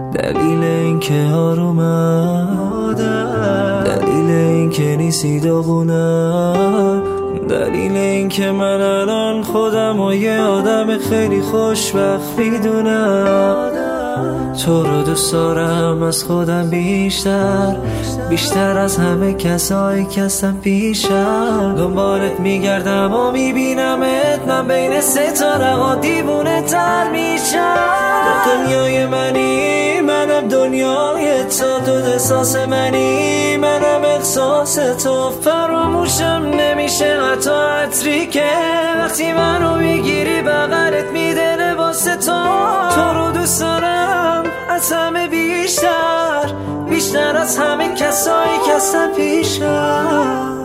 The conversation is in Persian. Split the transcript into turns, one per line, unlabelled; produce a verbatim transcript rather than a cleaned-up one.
دلیل این که آرومم، دلیل این که نیستی داغونم، دلیل این که من الان خودم و یه آدم خیلی خوشبخت میدونم. تو رو دوست دارم از خودم بیشتر، بیشتر از همه کسایی که هستن پیشم. دنبالت میگردم و میبینمت، من بین ستاره ها دیوونه تر میشم. دنیای منی منم دنیای تو، تو احساس منی منم احساس تو. فراموشم نمیشه حتی عطری که وقتی منو میگیری بغلت میده لباس تو. تو رو دوست دارم از همه بیشتر، بیشتر از همه کسایی که هستن پیشم.